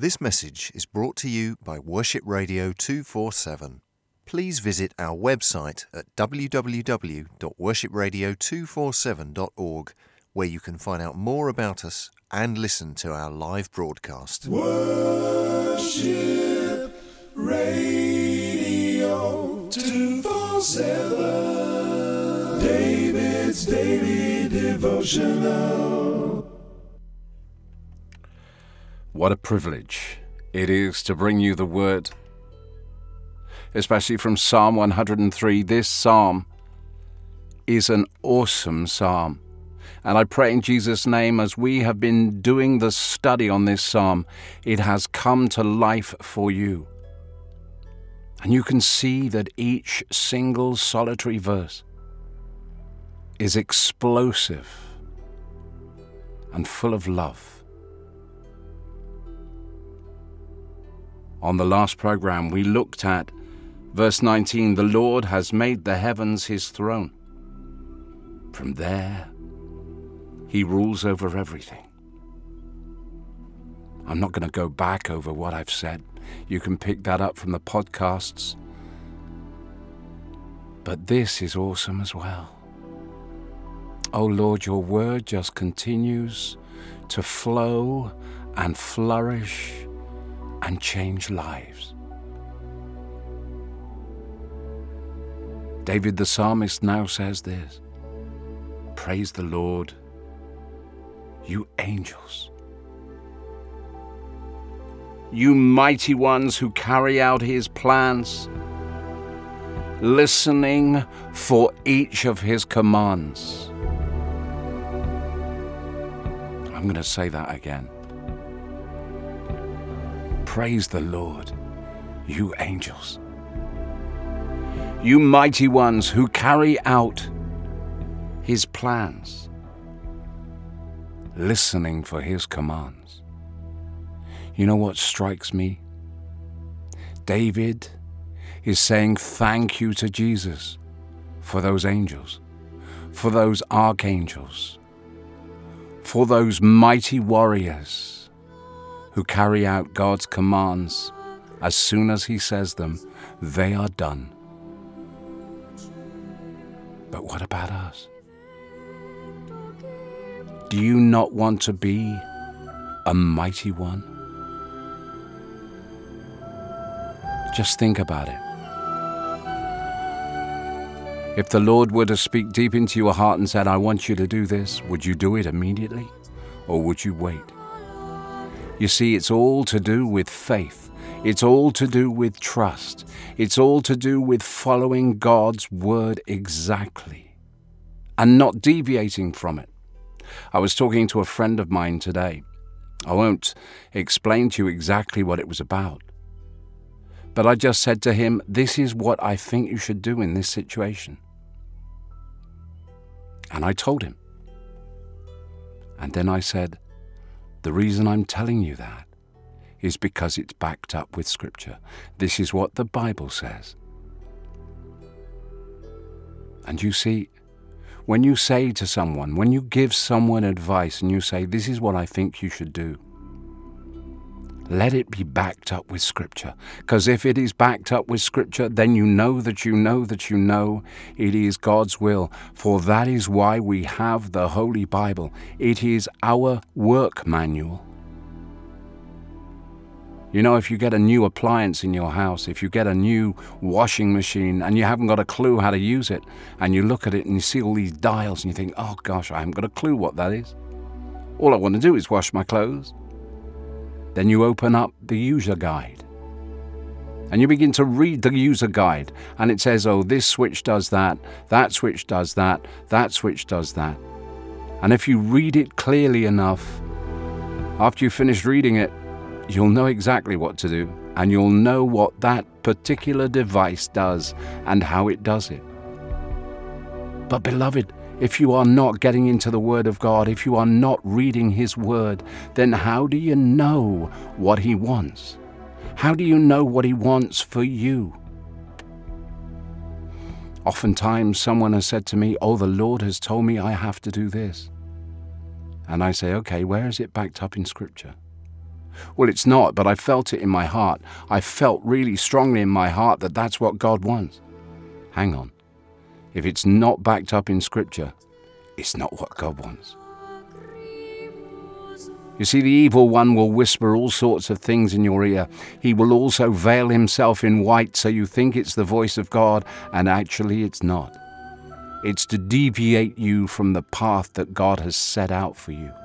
This message is brought to you by Worship Radio 247. Please visit our website at www.worshipradio247.org, where you can find out more about us and listen to our live broadcast. Worship Radio 247, David's Daily Devotional. What a privilege it is to bring you the word, especially from Psalm 103. This psalm is an awesome psalm. And I pray in Jesus' name, as we have been doing the study on this psalm, it has come to life for you. And you can see that each single solitary verse is explosive and full of love. On the last program, we looked at verse 19, the Lord has made the heavens his throne. From there, he rules over everything. I'm not going to go back over what I've said. You can pick that up from the podcasts. But this is awesome as well. Oh Lord, your word just continues to flow and flourish and change lives. David the psalmist now says this: praise the Lord, you angels, you mighty ones who carry out his plans, listening for each of his commands. I'm going to say that again. Praise the Lord, you angels, you mighty ones who carry out his plans, listening for his commands. You know what strikes me? David is saying thank you to Jesus for those angels, for those archangels, for those mighty warriors who carry out God's commands. As soon as he says them, they are done. But what about us? Do you not want to be a mighty one? Just think about it. If the Lord were to speak deep into your heart and said, I want you to do this, would you do it immediately? Or would you wait? You see, it's all to do with faith. It's all to do with trust. It's all to do with following God's word exactly and not deviating from it. I was talking to a friend of mine today. I won't explain to you exactly what it was about, but I just said to him, this is what I think you should do in this situation. And I told him. And then I said, the reason I'm telling you that is because it's backed up with Scripture. This is what the Bible says. And you see, when you say to someone, when you give someone advice and you say, this is what I think you should do, let it be backed up with Scripture. Because if it is backed up with Scripture, then you know that you know that you know it is God's will. For that is why we have the Holy Bible. It is our work manual. You know, if you get a new appliance in your house, if you get a new washing machine and you haven't got a clue how to use it, and you look at it and you see all these dials and you think, oh gosh, I haven't got a clue what that is. All I want to do is wash my clothes. Then you open up the user guide and you begin to read the user guide, and it says, oh, this switch does that switch does that switch does that. And if you read it clearly enough, after you finish reading it, you'll know exactly what to do, and you'll know what that particular device does and how it does it. But beloved, if you are not getting into the Word of God, if you are not reading His Word, then how do you know what He wants? How do you know what He wants for you? Oftentimes someone has said to me, oh, the Lord has told me I have to do this. And I say, okay, where is it backed up in Scripture? Well, it's not, but I felt it in my heart. I felt really strongly in my heart that that's what God wants. Hang on. If it's not backed up in Scripture, it's not what God wants. You see, the evil one will whisper all sorts of things in your ear. He will also veil himself in white so you think it's the voice of God, and actually it's not. It's to deviate you from the path that God has set out for you.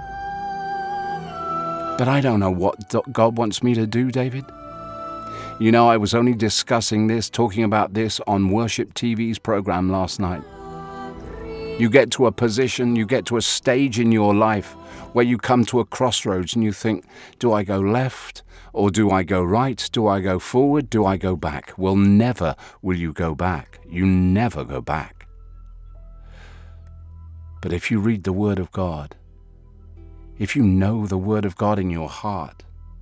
But I don't know what God wants me to do, David. You know, I was only talking about this on Worship TV's program last night. You get to a position, you get to a stage in your life where you come to a crossroads and you think, do I go left or do I go right? Do I go forward? Do I go back? Well, never will you go back. You never go back. But if you read the Word of God, if you know the Word of God in your heart,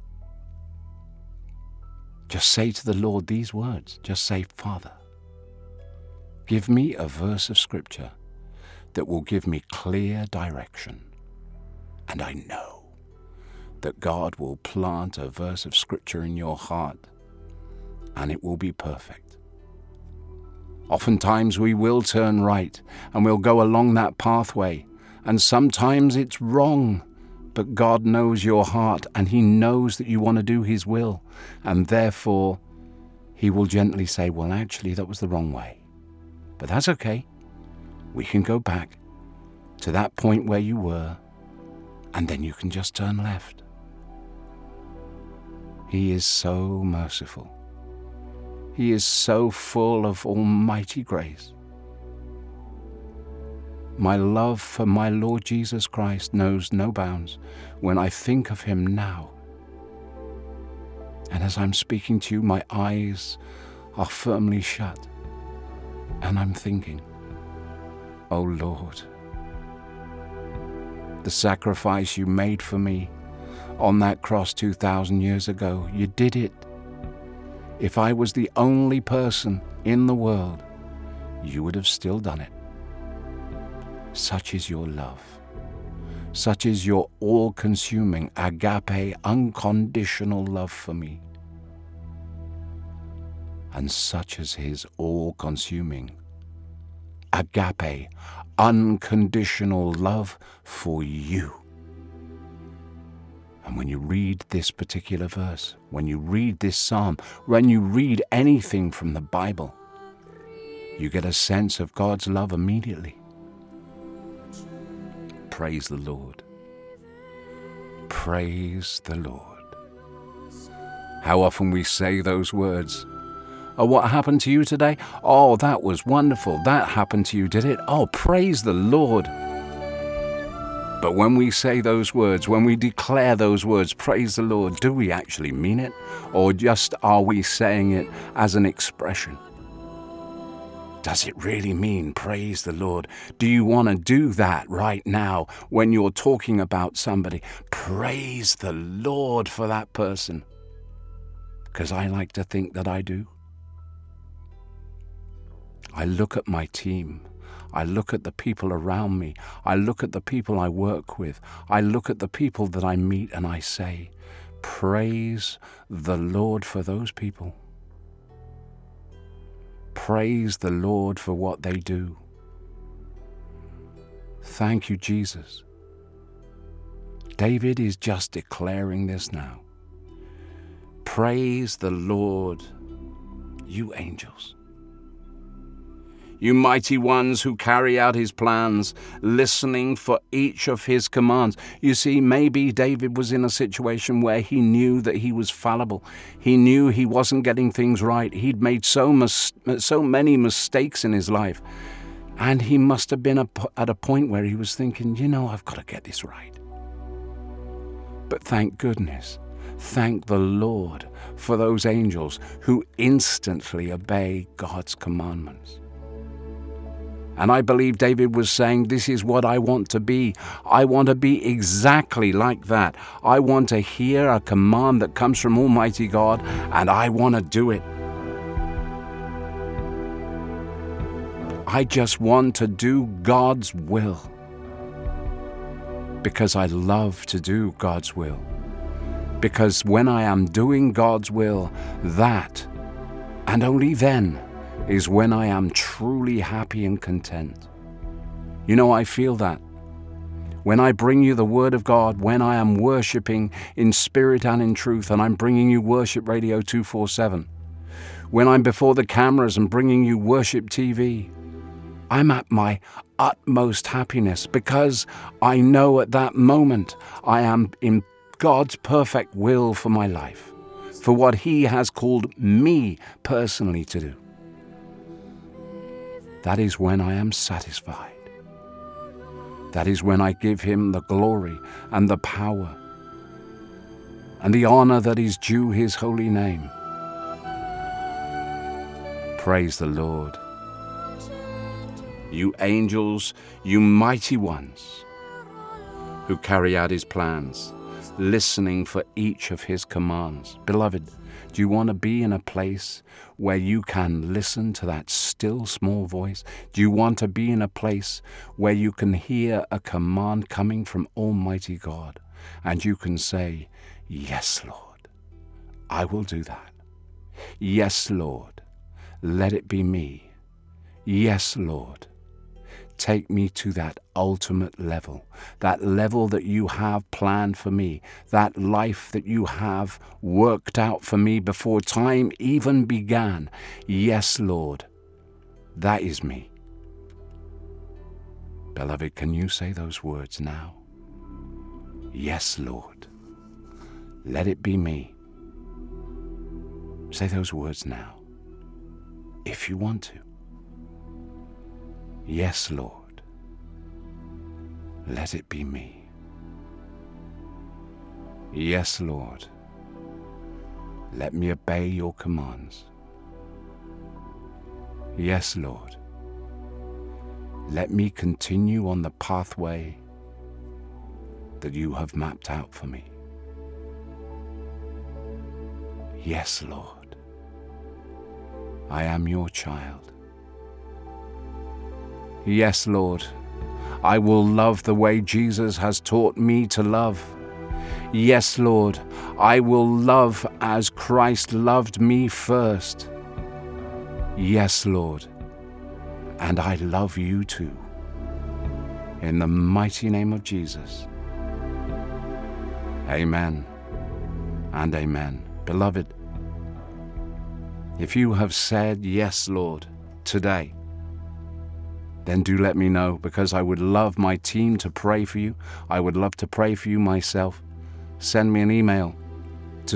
just say to the Lord these words. Just say, Father, give me a verse of Scripture that will give me clear direction. And I know that God will plant a verse of Scripture in your heart, and it will be perfect. Oftentimes we will turn right, and we'll go along that pathway, and sometimes it's wrong, but God knows your heart, and He knows that you want to do His will, and therefore He will gently say, well, actually, that was the wrong way. But that's okay. We can go back to that point where you were, and then you can just turn left. He is so merciful. He is so full of almighty grace. My love for my Lord Jesus Christ knows no bounds when I think of Him now. And as I'm speaking to you, my eyes are firmly shut, and I'm thinking, oh Lord, the sacrifice you made for me on that cross 2,000 years ago, you did it. If I was the only person in the world, you would have still done it. Such is your love. Such is your all-consuming, agape, unconditional love for me. And such is His all-consuming, agape, unconditional love for you. And when you read this particular verse, when you read this psalm, when you read anything from the Bible, you get a sense of God's love immediately. Praise the Lord. Praise the Lord. How often we say those words. Oh, what happened to you today? Oh, that was wonderful. That happened to you, did it? Oh, praise the Lord. But when we say those words, when we declare those words, praise the Lord, do we actually mean it? Or just are we saying it as an expression? Does it really mean praise the Lord? Do you want to do that right now when you're talking about somebody? Praise the Lord for that person. Because I like to think that I do. I look at my team. I look at the people around me. I look at the people I work with. I look at the people that I meet and I say, praise the Lord for those people. Praise the Lord for what they do. Thank you, Jesus. David is just declaring this now. Praise the Lord, you angels. You mighty ones who carry out His plans, listening for each of His commands. You see, maybe David was in a situation where he knew that he was fallible. He knew he wasn't getting things right. He'd made so many mistakes in his life. And he must have been at a point where he was thinking, I've got to get this right. But thank goodness, thank the Lord for those angels who instantly obey God's commandments. And I believe David was saying, this is what I want to be. I want to be exactly like that. I want to hear a command that comes from Almighty God, and I want to do it. I just want to do God's will. Because I love to do God's will. Because when I am doing God's will, that, and only then, is when I am truly happy and content. You know, I feel that. When I bring you the Word of God, when I am worshiping in spirit and in truth, and I'm bringing you Worship Radio 247, when I'm before the cameras and bringing you Worship TV, I'm at my utmost happiness because I know at that moment I am in God's perfect will for my life, for what He has called me personally to do. That is when I am satisfied. That is when I give Him the glory and the power and the honor that is due His holy name. Praise the Lord. You angels, you mighty ones who carry out His plans, listening for each of His commands. Beloved, do you want to be in a place where you can listen to that still small voice? Do you want to be in a place where you can hear a command coming from Almighty God and you can say, "Yes, Lord, I will do that. Yes, Lord, let it be me. Yes, Lord, take me to that ultimate level, that level that you have planned for me, that life that you have worked out for me before time even began. Yes, Lord, that is me." Beloved, can you say those words now? Yes, Lord, let it be me. Say those words now, if you want to. Yes, Lord, let it be me. Yes, Lord, let me obey your commands. Yes, Lord, let me continue on the pathway that you have mapped out for me. Yes, Lord, I am your child. Yes, Lord, I will love the way Jesus has taught me to love. Yes, Lord, I will love as Christ loved me first. Yes, Lord, and I love you too. In the mighty name of Jesus. Amen and amen. Beloved, if you have said, "Yes, Lord," today, then do let me know, because I would love my team to pray for you. I would love to pray for you myself. Send me an email to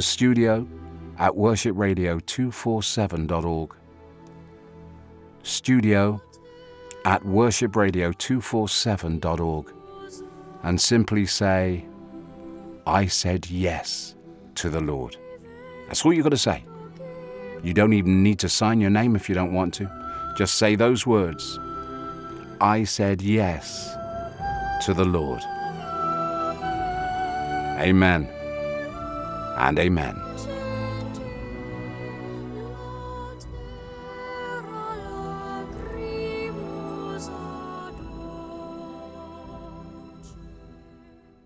studio@worshipradio247.org. studio@worshipradio247.org, and simply say, "I said yes to the Lord." That's all you've got to say. You don't even need to sign your name if you don't want to. Just say those words. I said yes to the Lord. Amen and amen.